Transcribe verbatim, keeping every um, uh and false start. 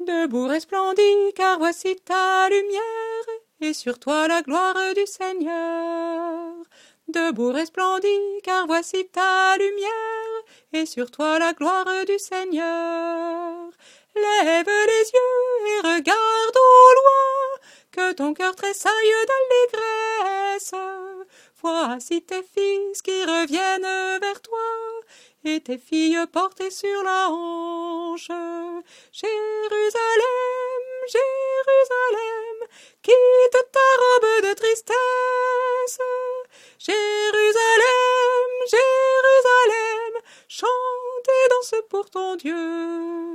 Debout resplendis, car voici ta lumière, et sur toi la gloire du Seigneur. Debout resplendis, car voici ta lumière, et sur toi la gloire du Seigneur. Lève les yeux et regarde au loin, que ton cœur tressaille d'allégresse. Voici tes fils qui reviennent vers toi, et tes filles portées sur la hanche. Jérusalem, Jérusalem, quitte ta robe de tristesse. Jérusalem, Jérusalem, chante et danse pour ton Dieu.